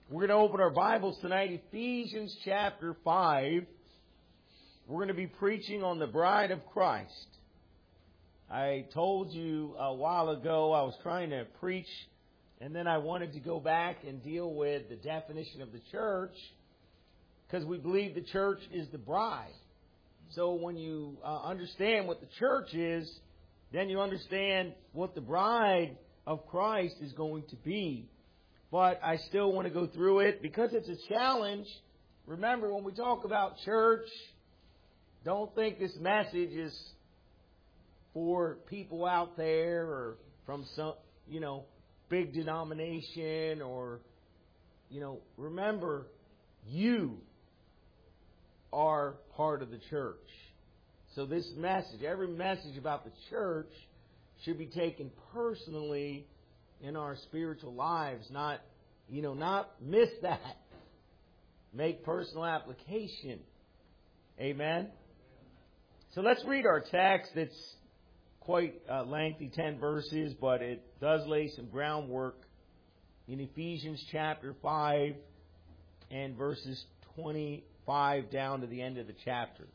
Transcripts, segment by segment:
We're going to open our Bibles tonight, Ephesians chapter 5. We're going to be preaching on the bride of Christ. I told you a while ago I was trying to preach, and then I wanted to go back and deal with the definition of the church, because we believe the church is the bride. So when you understand what the church is, then you understand what the bride of Christ is going to be. But I still want to go through it because it's a challenge. Remember, when we talk about church, don't think this message is for people out there or from some, big denomination or, remember, you are part of the church. So this message, every message about the church should be taken personally in our spiritual lives, not miss that. Make personal application. Amen. So let's read our text. It's quite lengthy, 10 verses, but it does lay some groundwork in Ephesians chapter 5 and verses 25 down to the end of the chapter.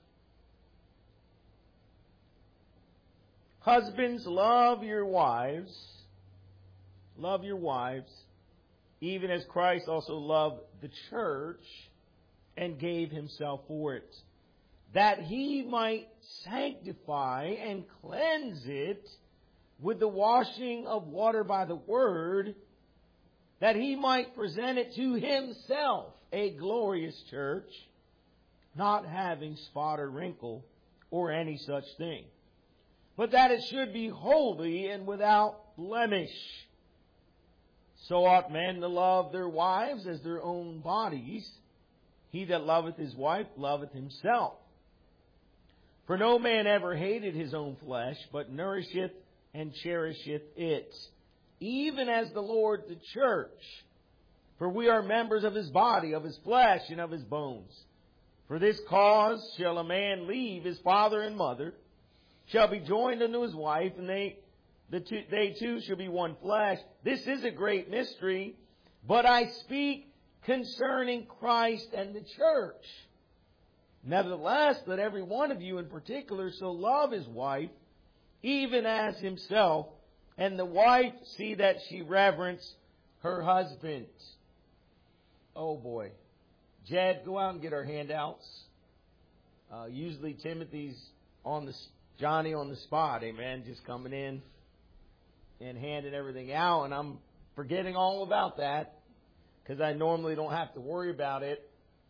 Husbands, love your wives. Love your wives, even as Christ also loved the church and gave himself for it, that he might sanctify and cleanse it with the washing of water by the word, that he might present it to himself a glorious church, not having spot or wrinkle or any such thing, but that it should be holy and without blemish. So ought men to love their wives as their own bodies. He that loveth his wife loveth himself. For no man ever hated his own flesh, but nourisheth and cherisheth it, even as the Lord the church. For we are members of his body, of his flesh, and of his bones. For this cause shall a man leave his father and mother, shall be joined unto his wife, and they two shall be one flesh. This is a great mystery, but I speak concerning Christ and the church. Nevertheless, let every one of you in particular so love his wife, even as himself, and the wife see that she reverence her husband. Oh boy. Jed, go out and get our handouts. Usually Timothy's Johnny on the spot, amen, just coming in and handing everything out, and I'm forgetting all about that because I normally don't have to worry about it.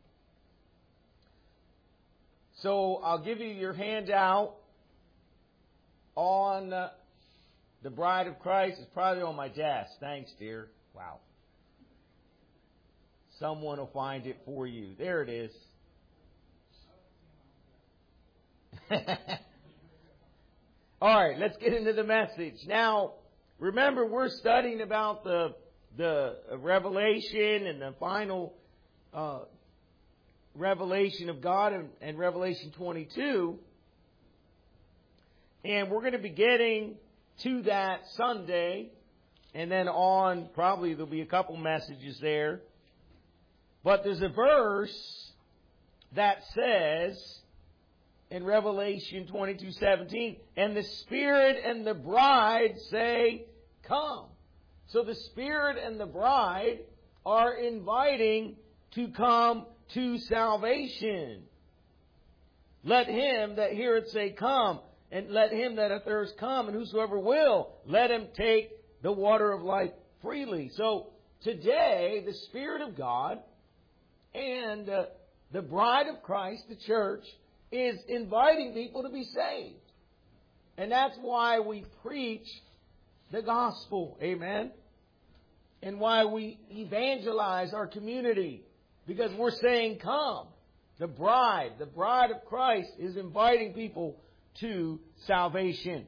So I'll give you your handout on the bride of Christ. It's probably on my desk. Thanks, dear. Wow. Someone will find it for you. There it is. All right, let's get into the message. Now, remember, we're studying about the revelation and the final revelation of God and Revelation 22. And we're going to be getting to that Sunday. And then on, probably there'll be a couple messages there. But there's a verse that says in Revelation 22:17, and the Spirit and the bride say, come. So the Spirit and the bride are inviting to come to salvation. Let him that heareth say, come, and let him that athirst come, and whosoever will, let him take the water of life freely. So today, the Spirit of God and the bride of Christ, the church, is inviting people to be saved. And that's why we preach the gospel. Amen. And why we evangelize our community. Because we're saying, come. The bride of Christ is inviting people to salvation.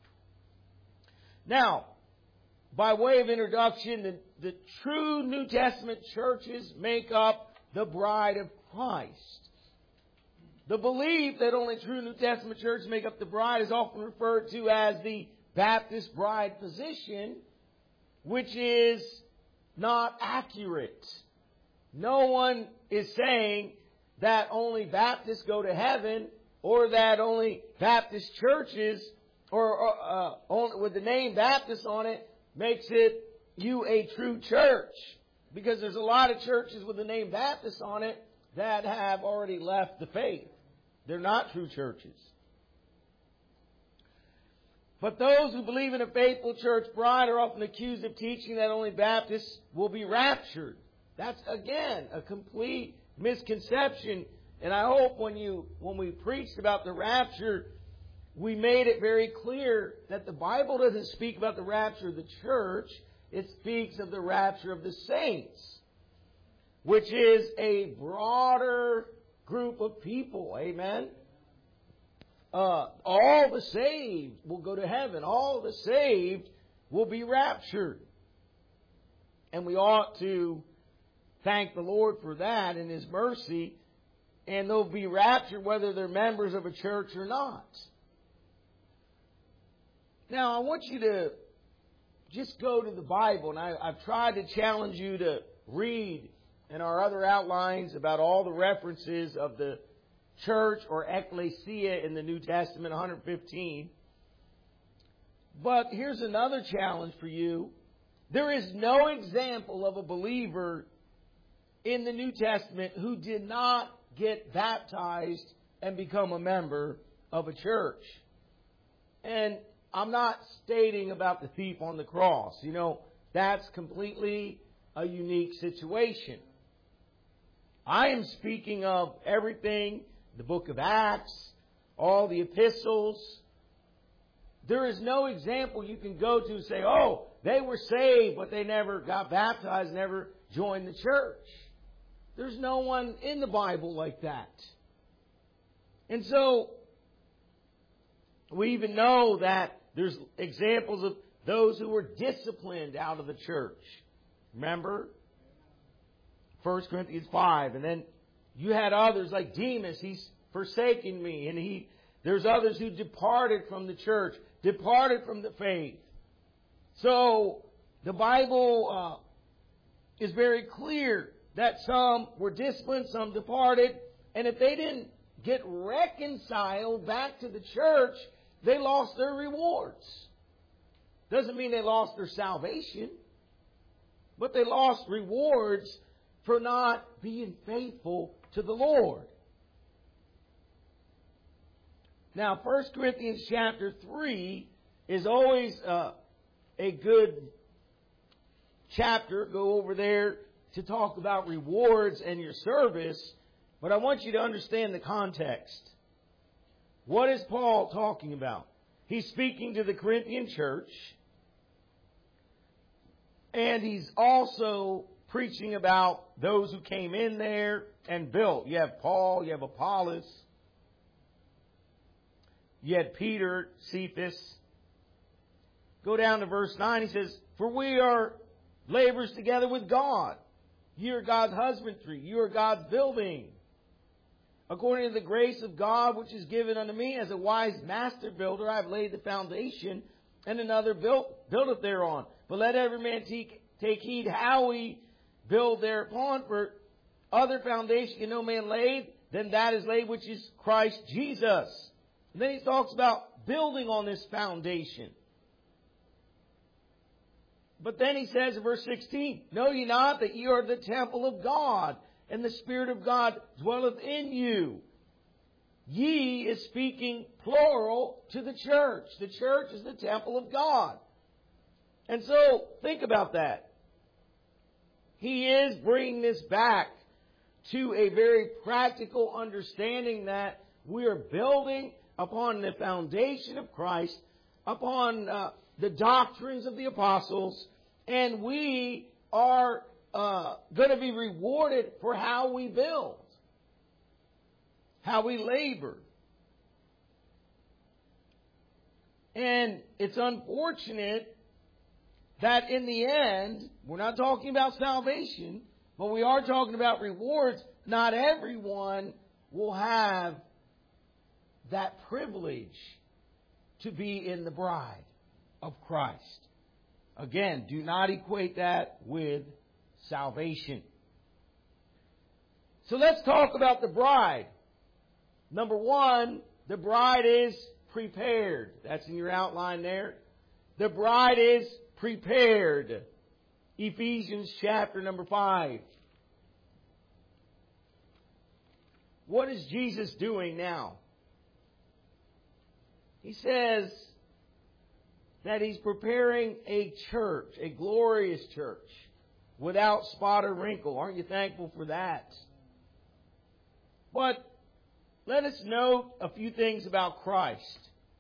Now, by way of introduction, the true New Testament churches make up the bride of Christ. The belief that only true New Testament churches make up the bride is often referred to as the Baptist bride position, which is not accurate. No one is saying that only Baptists go to heaven, or that only Baptist churches, or with the name Baptist on it, makes it you a true church. Because there's a lot of churches with the name Baptist on it that have already left the faith. They're not true churches. But those who believe in a faithful church bride are often accused of teaching that only Baptists will be raptured. That's, again, a complete misconception. And I hope when we preached about the rapture, we made it very clear that the Bible doesn't speak about the rapture of the church. It speaks of the rapture of the saints, which is a broader group of people. Amen? All the saved will go to heaven. All the saved will be raptured. And we ought to thank the Lord for that in His mercy. And they'll be raptured whether they're members of a church or not. Now, I want you to just go to the Bible. And I've tried to challenge you to read in our other outlines about all the references of the church or ecclesia in the New Testament, 115. But here's another challenge for you. There is no example of a believer in the New Testament who did not get baptized and become a member of a church. And I'm not stating about the thief on the cross. You know, that's completely a unique situation. I am speaking of everything, the book of Acts, all the epistles. There is no example you can go to and say, oh, they were saved, but they never got baptized, never joined the church. There's no one in the Bible like that. And so, we even know that there's examples of those who were disciplined out of the church. Remember? 1 Corinthians 5. And then you had others like Demas. He's forsaken me. And there's others who departed from the church, departed from the faith. So, the Bible is very clear that some were disciplined, some departed. And if they didn't get reconciled back to the church, they lost their rewards. Doesn't mean they lost their salvation, but they lost rewards for not being faithful to the Lord. Now, 1 Corinthians chapter 3 is always a good chapter. Go over there to talk about rewards and your service. But I want you to understand the context. What is Paul talking about? He's speaking to the Corinthian church. And he's also preaching about those who came in there and built. You have Paul, you have Apollos, you had Peter, Cephas. Go down to verse 9. He says, for we are laborers together with God. You are God's husbandry. You are God's building. According to the grace of God which is given unto me, as a wise master builder, I have laid the foundation, and another buildeth thereon. But let every man take heed how we build thereupon. For other foundation can no man lay than that is laid, which is Christ Jesus. And then he talks about building on this foundation. But then he says in verse 16, know ye not that ye are the temple of God, and the Spirit of God dwelleth in you? Ye is speaking plural to the church. The church is the temple of God. And so, think about that. He is bringing this back to a very practical understanding that we are building upon the foundation of Christ, upon the doctrines of the apostles, and we are going to be rewarded for how we build, how we labor. And it's unfortunate that in the end, we're not talking about salvation, but we are talking about rewards. Not everyone will have that privilege to be in the bride of Christ. Again, do not equate that with salvation. So let's talk about the bride. Number one, the bride is prepared. That's in your outline there. The bride is prepared. Ephesians chapter number 5. What is Jesus doing now? He says that He's preparing a church, a glorious church, without spot or wrinkle. Aren't you thankful for that? But let us note a few things about Christ.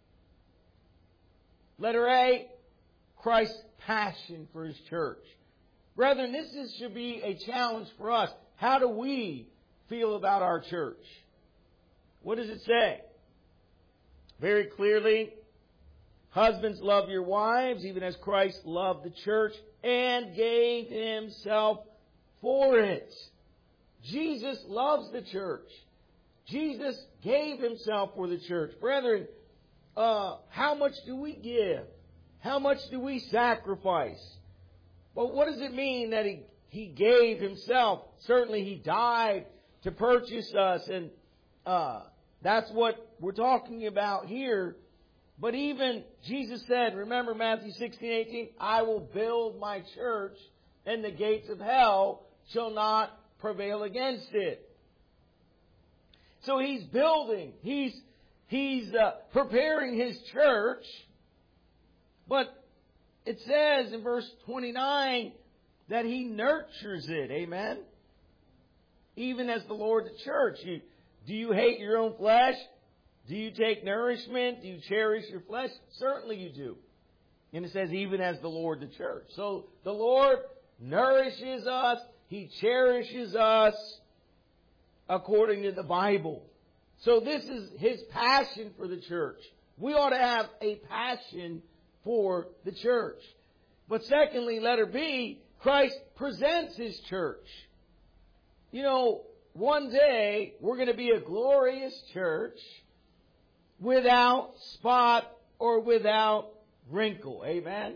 Letter A, Christ's passion for His church. Brethren, this should be a challenge for us. How do we feel about our church? What does it say? Very clearly, husbands, love your wives, even as Christ loved the church and gave Himself for it. Jesus loves the church. Jesus gave Himself for the church. Brethren, how much do we give? How much do we sacrifice? But what does it mean that He gave Himself? Certainly He died to purchase us, and that's what we're talking about here. But even Jesus said, remember Matthew 16:18, I will build my church, and the gates of hell shall not prevail against it. So He's building, He's preparing His church. But it says in verse 29 that He nurtures it. Amen? Even as the Lord the church. Do you hate your own flesh? Do you take nourishment? Do you cherish your flesh? Certainly you do. And it says even as the Lord the church. So the Lord nourishes us. He cherishes us according to the Bible. So this is His passion for the church. We ought to have a passion for the church. But secondly, letter B, Christ presents His church. You know, one day we're going to be a glorious church without spot or without wrinkle. Amen?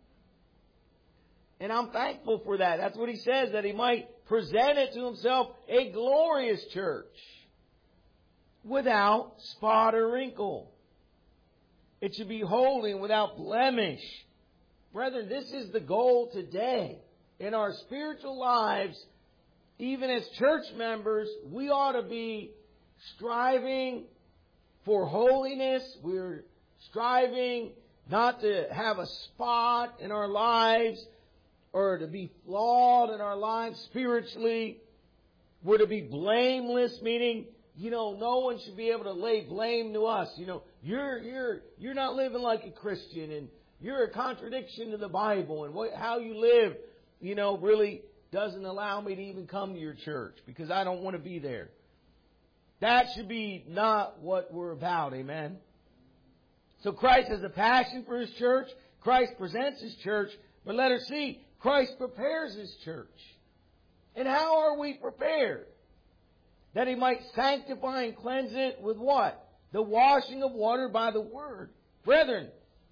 And I'm thankful for that. That's what He says, that He might present it to Himself, a glorious church without spot or wrinkle. It should be holy and without blemish. Brethren, this is the goal today. In our spiritual lives, even as church members, we ought to be striving for holiness. We're striving not to have a spot in our lives or to be flawed in our lives spiritually. We're to be blameless, meaning, no one should be able to lay blame to us. You're not living like a Christian, and you're a contradiction to the Bible, and how you live, really doesn't allow me to even come to your church because I don't want to be there. That should be not what we're about. Amen. So Christ has a passion for His church. Christ presents His church. But letter C, Christ prepares His church. And how are we prepared? That He might sanctify and cleanse it with what? The washing of water by the Word. Brethren,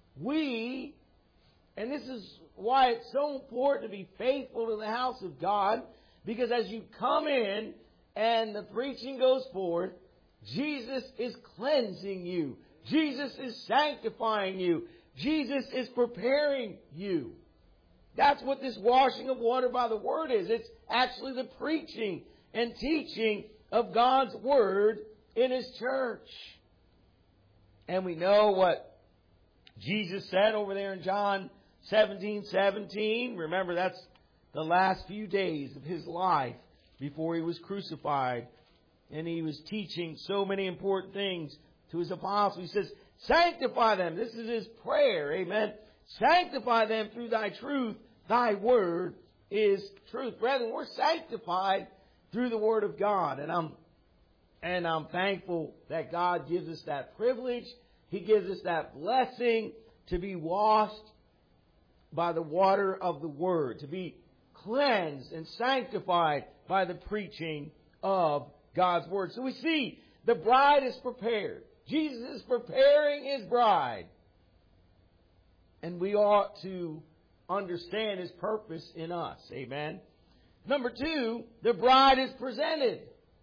and this is why it's so important to be faithful to the house of God, because as you come in and the preaching goes forth, Jesus is cleansing you. Jesus is sanctifying you. Jesus is preparing you. That's what this washing of water by the Word is. It's actually the preaching and teaching of God's Word in His church. And we know what Jesus said over there in John 17:17. Remember, that's the last few days of His life before He was crucified. And He was teaching so many important things to His apostles. He says, sanctify them. This is His prayer. Amen. Sanctify them through Thy truth. Thy Word is truth. Brethren, we're sanctified through the Word of God. And I'm thankful that God gives us that privilege. He gives us that blessing to be washed by the water of the Word, to be cleansed and sanctified by the preaching of God's Word. So we see the bride is prepared. Jesus is preparing His bride. And we ought to understand His purpose in us. Amen. Number 2, the bride is presented.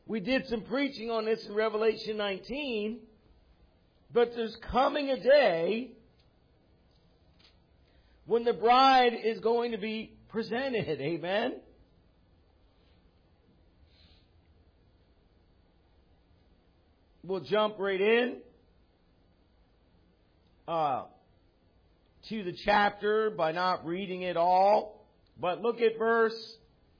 We did some preaching on this in Revelation 19. But there's coming a day when the bride is going to be presented. Amen? We'll jump right in to the chapter by not reading it all. But look at verse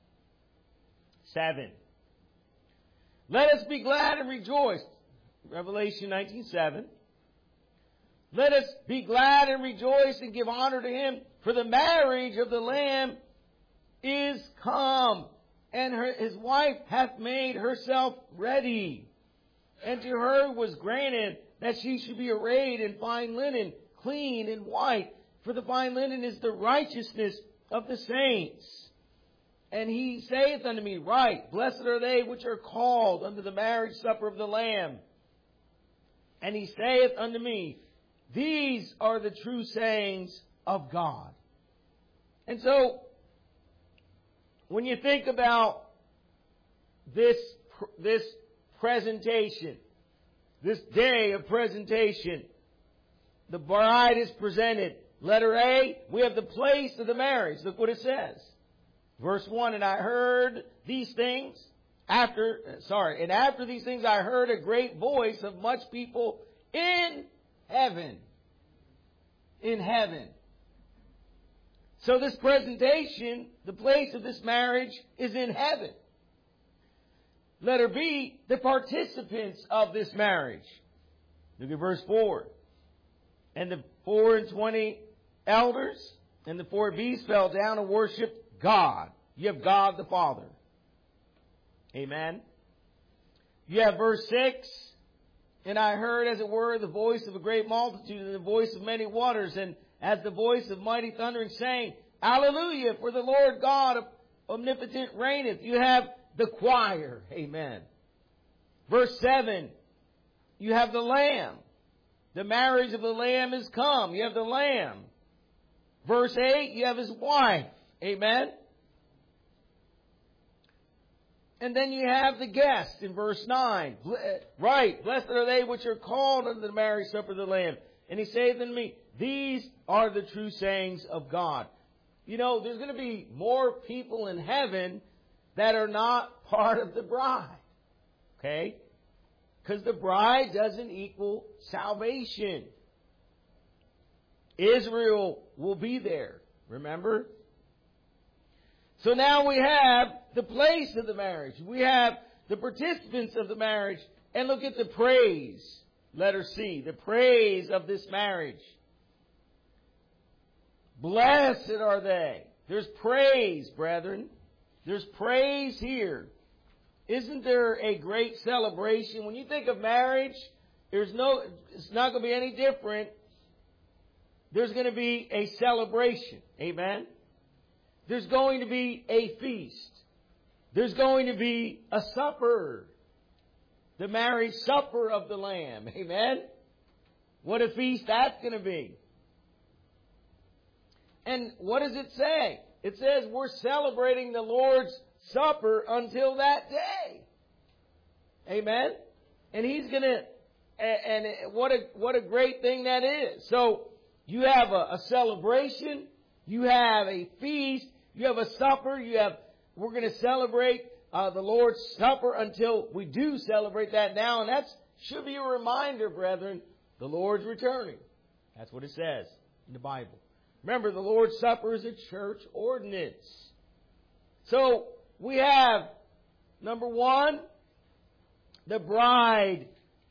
7. Let us be glad and rejoice. Revelation 19:7. Let us be glad and rejoice and give honor to Him, for the marriage of the Lamb is come, and His wife hath made herself ready. And to her was granted that she should be arrayed in fine linen, clean and white, for the fine linen is the righteousness of the saints. And He saith unto me, Right, blessed are they which are called unto the marriage supper of the Lamb. And He saith unto me, These are the true sayings of God. And so, when you think about this presentation, this day of presentation, the bride is presented. Letter A, we have the place of the marriage. Look what it says. Verse 1, and I heard these things. After these things I heard a great voice of much people in heaven. In heaven. So this presentation, the place of this marriage is in heaven. Letter B, the participants of this marriage. Look at verse 4. And the 24 elders and the 4 beasts fell down and worshiped God. You have God the Father. Amen. You have verse 6. And I heard, as it were, the voice of a great multitude and the voice of many waters, and as the voice of mighty thundering, saying, Hallelujah, for the Lord God omnipotent reigneth. You have the choir. Amen. Verse 7, you have the Lamb. The marriage of the Lamb is come. You have the Lamb. Verse 8, you have His wife. Amen. And then you have the guest in verse 9. Right, blessed are they which are called unto the marriage supper of the Lamb. And He saith unto me, These are the true sayings of God. You know, there's going to be more people in heaven that are not part of the bride. Okay? Because the bride doesn't equal salvation. Israel will be there. Remember? So now we have the place of the marriage. We have the participants of the marriage. And look at the praise. Letter C. The praise of this marriage. Blessed are they. There's praise, brethren. There's praise here. Isn't there a great celebration? When you think of marriage, it's not going to be any different. There's going to be a celebration. Amen? There's going to be a feast. There's going to be a supper. The marriage supper of the Lamb. Amen? What a feast that's going to be. And what does it say? It says we're celebrating the Lord's Supper until that day. Amen? And He's going to, and what a great thing that is. So, you have a celebration, you have a feast, you have a supper, we're going to celebrate the Lord's Supper until we do celebrate that now. And that should be a reminder, brethren, the Lord's returning. That's what it says in the Bible. Remember, the Lord's Supper is a church ordinance. So, we have, number 1, the bride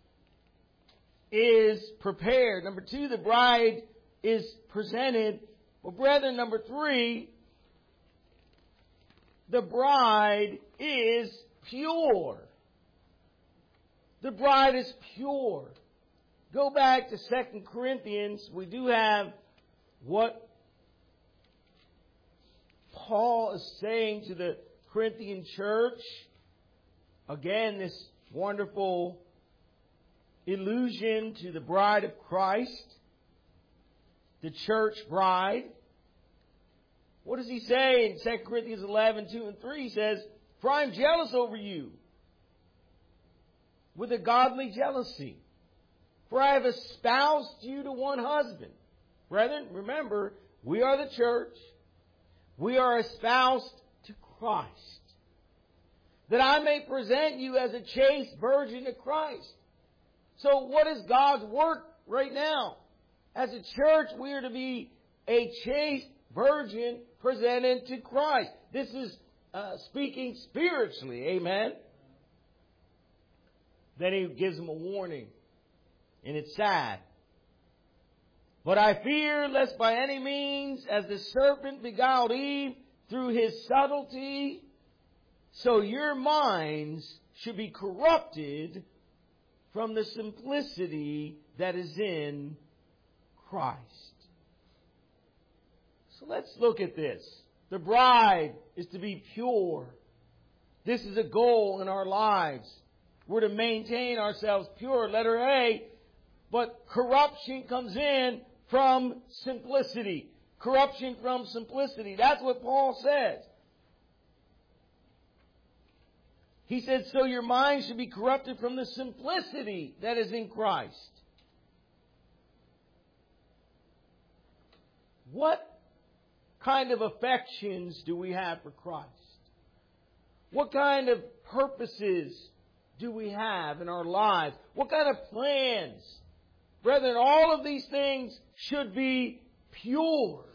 is prepared. Number 2, the bride is presented. Well, brethren, number 3, the bride is pure. The bride is pure. Go back to 2 Corinthians. We do have what Paul is saying to the Corinthian church. Again, this wonderful allusion to the bride of Christ, the church bride. What does he say in 2 Corinthians 11, 2 and 3? He says, For I am jealous over you, with a godly jealousy. For I have espoused you to one husband. Brethren, remember, we are the church. We are espoused to Christ. That I may present you as a chaste virgin to Christ. So what is God's work right now? As a church, we are to be a chaste virgin presented to Christ. This is speaking spiritually. Amen. Then he gives them a warning. And it's sad. But I fear lest by any means, as the serpent beguiled Eve through his subtlety, so your minds should be corrupted from the simplicity that is in Christ. So let's look at this. The bride is to be pure. This is a goal in our lives. We're to maintain ourselves pure. Letter A. But corruption comes in from simplicity. Corruption from simplicity. That's what Paul says. He said, so your mind should be corrupted from the simplicity that is in Christ. What kind of affections do we have for Christ? What kind of purposes do we have in our lives? What kind of plans? Brethren, all of these things should be pure.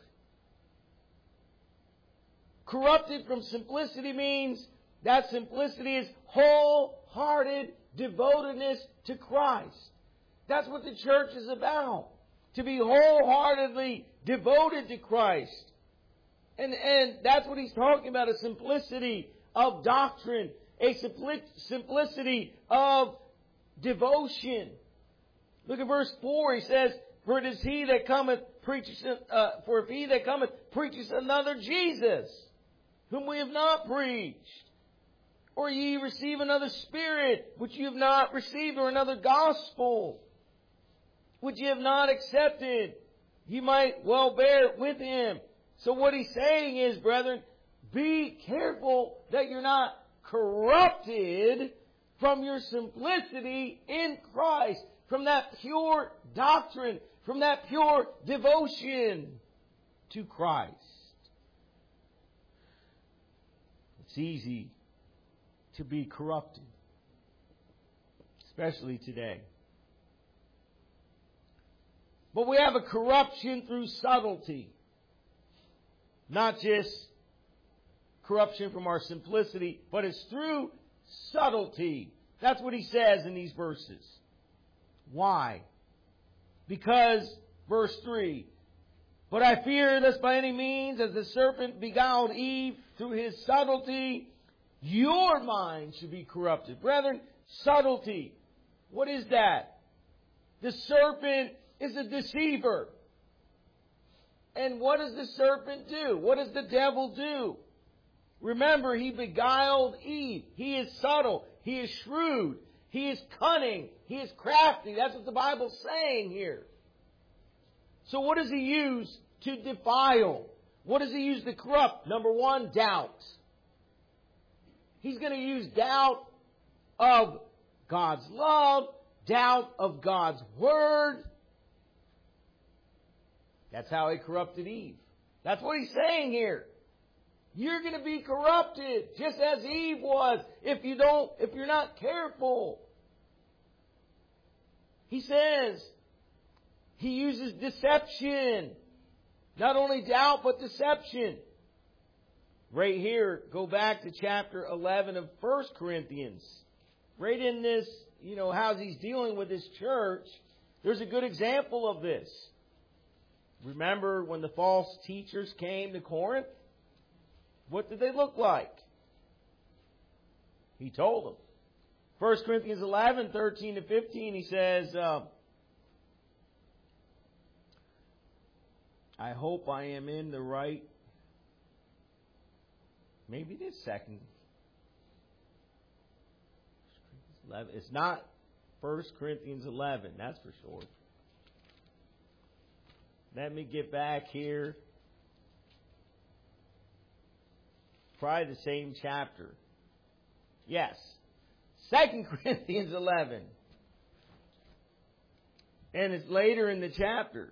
Corrupted from simplicity means that simplicity is wholehearted devotedness to Christ. That's what the church is about. To be wholeheartedly devoted to Christ. And that's what he's talking about, a simplicity of doctrine, a simplicity of devotion. Look at verse 4. He says, For it is he that cometh preaches, for if he that cometh preaches another Jesus, whom we have not preached, or ye receive another spirit, which you have not received, or another gospel, which ye have not accepted, ye might well bear with him. So what he's saying is, brethren, be careful that you're not corrupted from your simplicity in Christ, from that pure doctrine, from that pure devotion to Christ. It's easy to be corrupted, especially today. But we have a corruption through subtlety. Not just corruption from our simplicity, but it's through subtlety. That's what he says in these verses. Why? Because, verse 3, But I fear lest by any means, as the serpent beguiled Eve through his subtlety, your mind should be corrupted. Brethren, subtlety. What is that? The serpent is a deceiver. And what does the serpent do? What does the devil do? Remember, he beguiled Eve. He is subtle. He is shrewd. He is cunning. He is crafty. That's what the Bible's saying here. So what does he use to defile? What does he use to corrupt? Number one, doubt. He's going to use doubt of God's love, doubt of God's word. That's how he corrupted Eve. That's what he's saying here. You're going to be corrupted just as Eve was if you're not careful. He says he uses deception. Not only doubt, but deception. Right here, go back to chapter 11 of 1 Corinthians. Right in this, how he's dealing with his church, there's a good example of this. Remember when the false teachers came to Corinth? What did they look like? He told them. 1 Corinthians 11, 13 to 15, he says, I hope I am in the right. Maybe it is second. It's not 1 Corinthians 11, that's for sure. Let me get back here. Probably the same chapter. Yes. 2 Corinthians 11. And it's later in the chapter.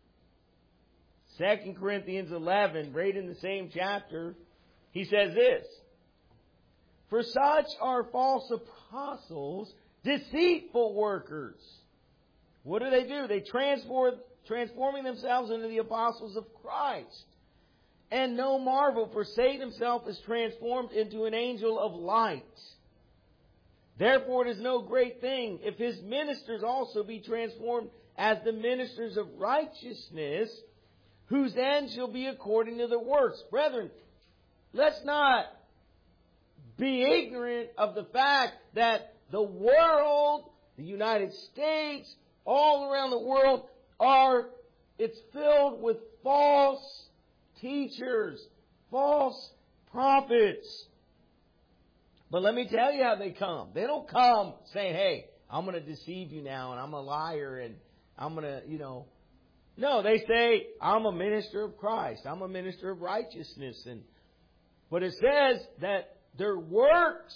2 Corinthians 11, right in the same chapter, he says this. For such are false apostles, deceitful workers. What do? They transforming themselves into the apostles of Christ. And no marvel, for Satan himself is transformed into an angel of light. Therefore it is no great thing if his ministers also be transformed as the ministers of righteousness, whose end shall be according to the works. Brethren, let's not be ignorant of the fact that the world, the United States, all around the world, it's filled with false teachers, false prophets. But let me tell you how they come. They don't come saying, hey, I'm going to deceive you now and I'm a liar and I'm going to, No, they say, I'm a minister of Christ. I'm a minister of righteousness. But it says that their works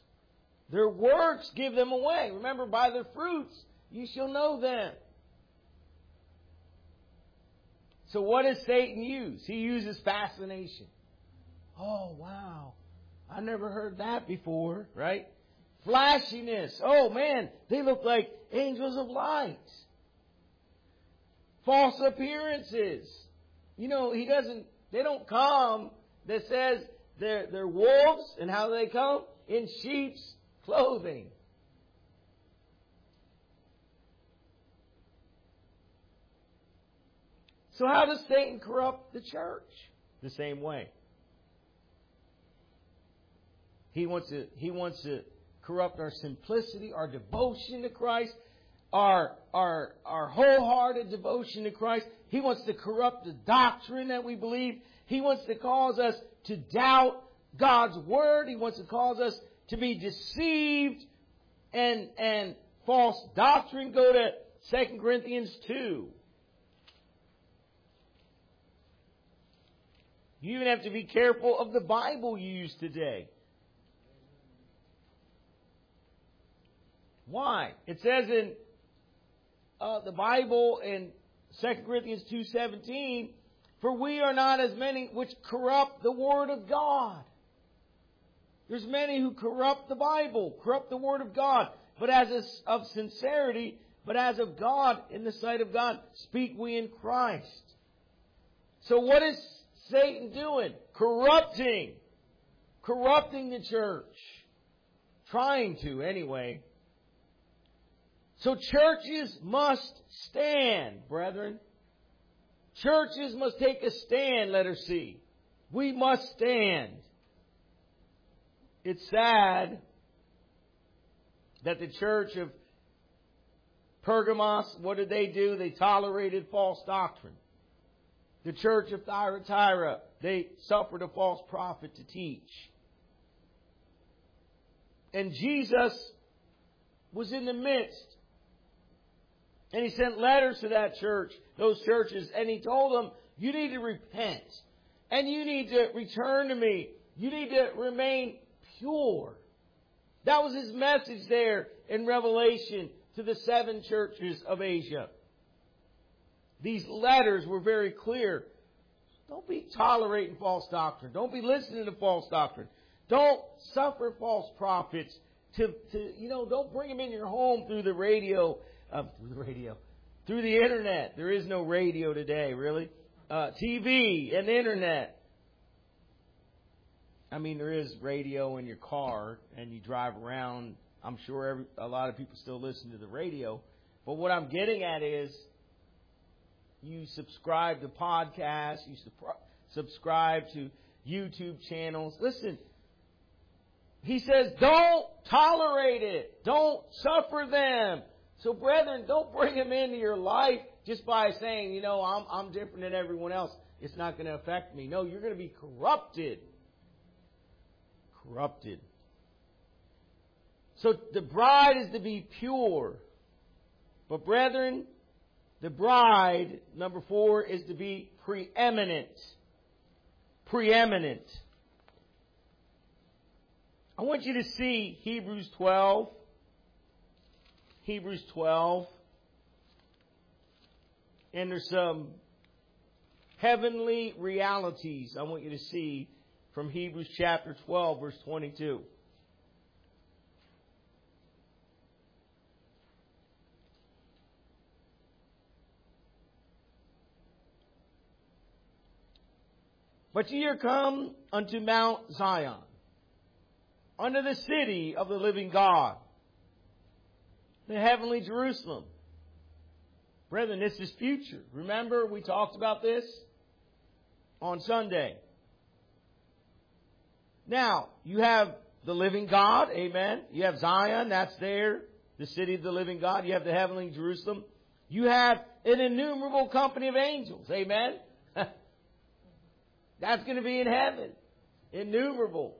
give them away. Remember, by their fruits you shall know them. So what does Satan use? He uses fascination. Oh, wow. I never heard that before, right? Flashiness. Oh, man, they look like angels of light. False appearances. They don't come that says they're wolves, and how do they come? In sheep's clothing. So how does Satan corrupt the church? The same way. He wants to corrupt our simplicity, our devotion to Christ, our wholehearted devotion to Christ. He wants to corrupt the doctrine that we believe. He wants to cause us to doubt God's word. He wants to cause us to be deceived and false doctrine. Go to 2 Corinthians 2. You even have to be careful of the Bible you use today. Why? It says in the Bible in 2 Corinthians 2:17, for we are not as many which corrupt the word of God. There's many who corrupt the Bible, corrupt the word of God, but as of sincerity, but as of God, in the sight of God, speak we in Christ. So what is Satan doing? Corrupting the church. Trying to, anyway. So churches must stand, brethren. Churches must take a stand, letter C. We must stand. It's sad that the church of Pergamos, what did they do? They tolerated false doctrine. The church of Thyatira, they suffered a false prophet to teach. And Jesus was in the midst. And he sent letters to that church, those churches, and he told them, you need to repent. And you need to return to me. You need to remain pure. That was his message there in Revelation to the 7 churches of Asia. These letters were very clear. Don't be tolerating false doctrine. Don't be listening to false doctrine. Don't suffer false prophets. Don't bring them in your home through the radio. Through the internet. There is no radio today, really. TV and internet. I mean, there is radio in your car and you drive around. I'm sure a lot of people still listen to the radio. But what I'm getting at is you subscribe to podcasts. You subscribe to YouTube channels. Listen, he says, don't tolerate it. Don't suffer them. So, brethren, don't bring them into your life just by saying, I'm different than everyone else. It's not going to affect me. No, you're going to be corrupted. Corrupted. So the bride is to be pure. But, brethren, the bride, number 4, is to be preeminent. Preeminent. I want you to see Hebrews 12. Hebrews 12. And there's some heavenly realities I want you to see from Hebrews chapter 12, verse 22. But ye are come unto Mount Zion, unto the city of the living God, the heavenly Jerusalem. Brethren, this is future. Remember, we talked about this on Sunday. Now, you have the living God, amen. You have Zion, that's there, the city of the living God. You have the heavenly Jerusalem. You have an innumerable company of angels, amen. That's going to be in heaven. Innumerable.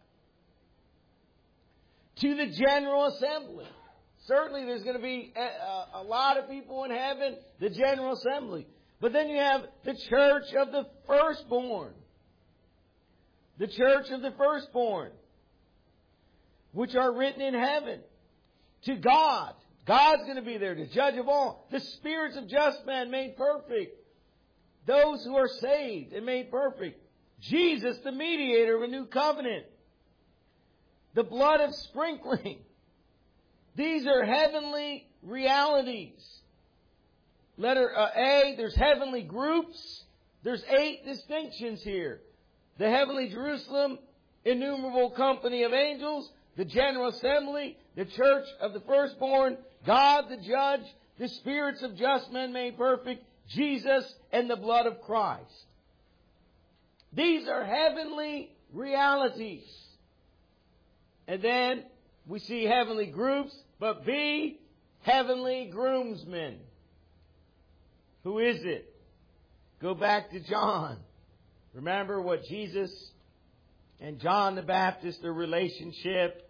To the general assembly. Certainly there's going to be a lot of people in heaven, the general assembly. But then you have the church of the firstborn. The church of the firstborn, which are written in heaven. To God. God's going to be there to judge of all. The spirits of just men made perfect. Those who are saved and made perfect. Jesus, the mediator of a new covenant. The blood of sprinkling. These are heavenly realities. Letter A, there's heavenly groups. There's 8 distinctions here. The heavenly Jerusalem, innumerable company of angels, the general assembly, the church of the firstborn, God the judge, the spirits of just men made perfect, Jesus, and the blood of Christ. These are heavenly realities. And then we see heavenly groups, but B, heavenly groomsmen. Who is it? Go back to John. Remember what Jesus and John the Baptist, their relationship.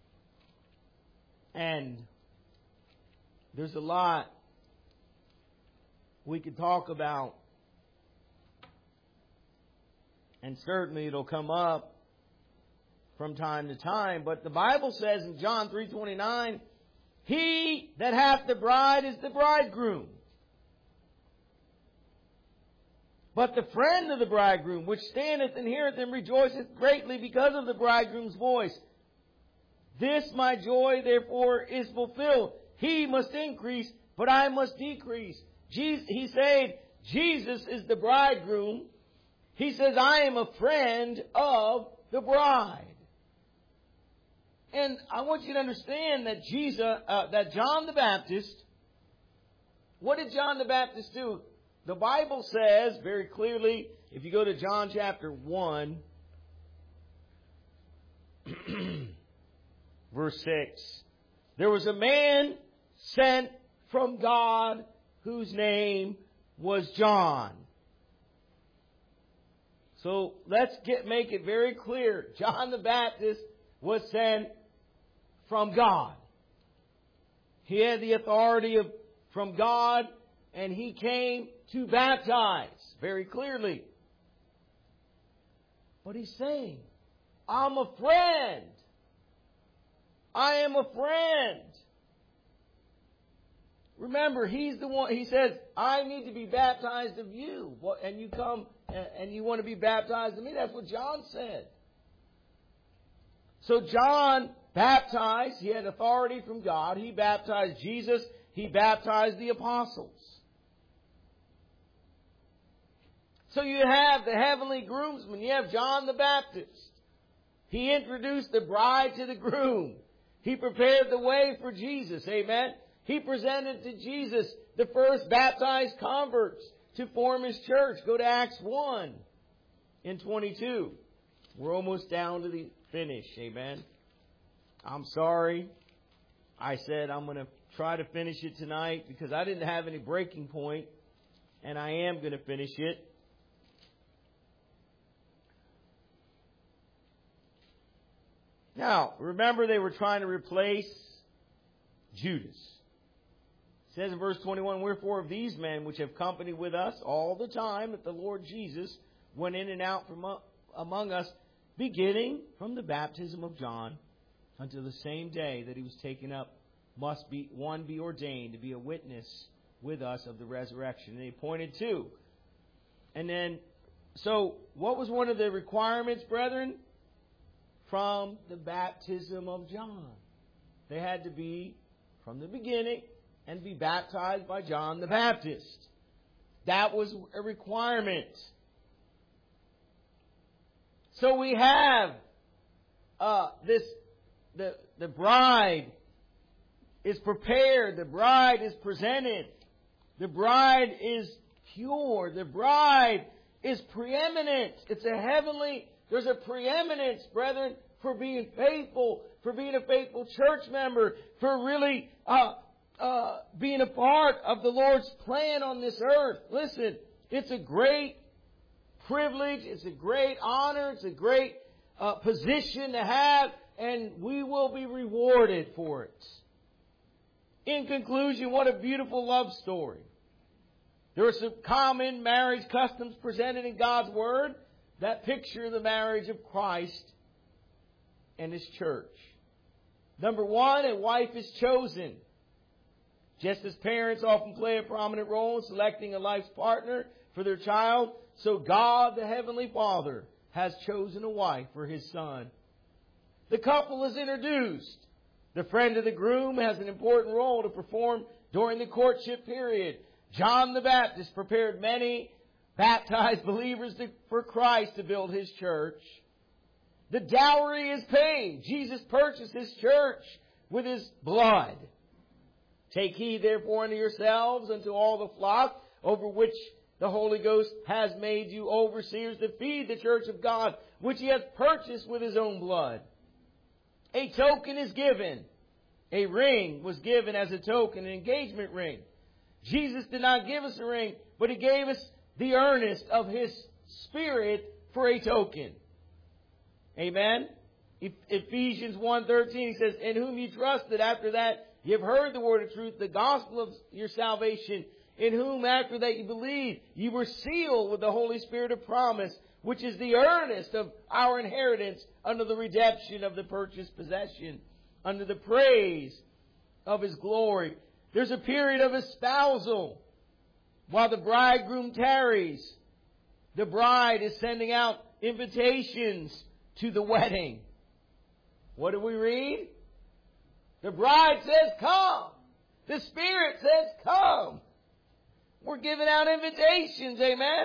And there's a lot we could talk about. And certainly it'll come up from time to time. But the Bible says in John 3:29, he that hath the bride is the bridegroom. But the friend of the bridegroom, which standeth and heareth and rejoiceth greatly because of the bridegroom's voice. This my joy therefore is fulfilled. He must increase, but I must decrease. He said, Jesus is the bridegroom. He says, I am a friend of the bride. And I want you to understand that that John the Baptist, what did John the Baptist do? The Bible says very clearly, if you go to John chapter 1, verse 6, there was a man sent from God whose name was John. So let's make it very clear. John the Baptist was sent from God. He had the authority from God, and he came to baptize very clearly. But he's saying, I'm a friend. I am a friend. Remember, he's the one, he says, I need to be baptized of you. And you come and you want to be baptized of me. That's what John said. So John baptized. He had authority from God. He baptized Jesus. He baptized the apostles. So you have the heavenly groomsmen. You have John the Baptist. He introduced the bride to the groom. He prepared the way for Jesus. Amen. He presented to Jesus the first baptized converts to form His church. Go to Acts 1 in 22. We're almost down to the finish. Amen. I'm sorry. I said I'm going to try to finish it tonight because I didn't have any breaking point, and I am going to finish it. Now, remember they were trying to replace Judas. It says in verse 21, wherefore of these men which have company with us all the time that the Lord Jesus went in and out from among us, beginning from the baptism of John until the same day that he was taken up, must be one be ordained to be a witness with us of the resurrection. And he appointed two. And then, so what was one of the requirements, brethren? From the baptism of John. They had to be from the beginning and be baptized by John the Baptist. That was a requirement. So we have the bride is prepared. The bride is presented. The bride is pure. The bride is preeminent. It's a heavenly, there's a preeminence, brethren, for being faithful, for being a faithful church member, for really being a part of the Lord's plan on this earth. Listen, it's a great privilege. It's a great honor. It's a great position to have, and we will be rewarded for it. In conclusion, what a beautiful love story. There are some common marriage customs presented in God's Word that picture the marriage of Christ and His church. Number one, a wife is chosen. Just as parents often play a prominent role in selecting a life's partner for their child, so God, the Heavenly Father, has chosen a wife for His Son. The couple is introduced. The friend of the groom has an important role to perform during the courtship period. John the Baptist prepared many baptized believers for Christ to build His church. The dowry is paid. Jesus purchased His church with His blood. Take heed therefore unto yourselves, unto all the flock over which the Holy Ghost has made you overseers to feed the church of God, which He has purchased with His own blood. A token is given. A ring was given as a token, an engagement ring. Jesus did not give us a ring, but He gave us the earnest of His Spirit for a token. Amen? Ephesians 1:13, He says, in whom you trusted after that you have heard the word of truth, the gospel of your salvation, in whom after that you believed, you were sealed with the Holy Spirit of promise, which is the earnest of our inheritance under the redemption of the purchased possession, under the praise of His glory. There's a period of espousal while the bridegroom tarries. The bride is sending out invitations to the wedding. What do we read? The bride says, come. The Spirit says, come. We're giving out invitations, amen?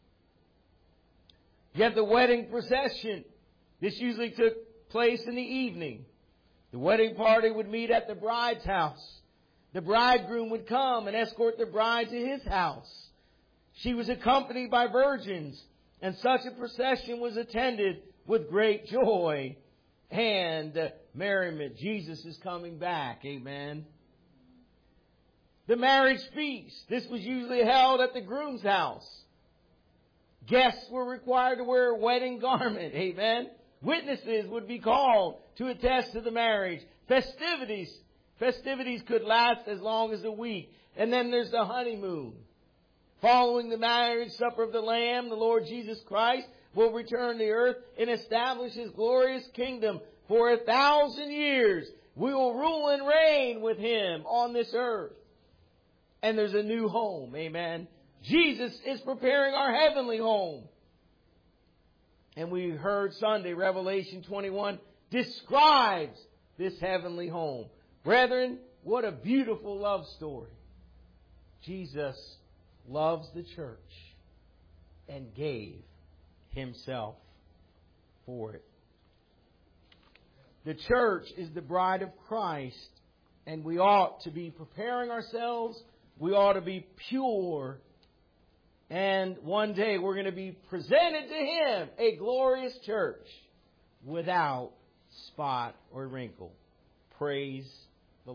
You have the wedding procession. This usually took place in the evening. The wedding party would meet at the bride's house. The bridegroom would come and escort the bride to his house. She was accompanied by virgins, and such a procession was attended with great joy and merriment. Jesus is coming back, amen. The marriage feast. This was usually held at the groom's house. Guests were required to wear a wedding garment, amen. Witnesses would be called to attest to the marriage. Festivities could last as long as a week. And then there's the honeymoon. Following the marriage supper of the Lamb, the Lord Jesus Christ will return to earth and establish His glorious kingdom for 1,000 years. We will rule and reign with Him on this earth. And there's a new home, amen. Jesus is preparing our heavenly home. And we heard Sunday, Revelation 21 describes this heavenly home. Brethren, what a beautiful love story. Jesus loves the church and gave Himself for it. The church is the bride of Christ, and we ought to be preparing ourselves. We ought to be pure. And one day we're going to be presented to Him, a glorious church without spot or wrinkle. Praise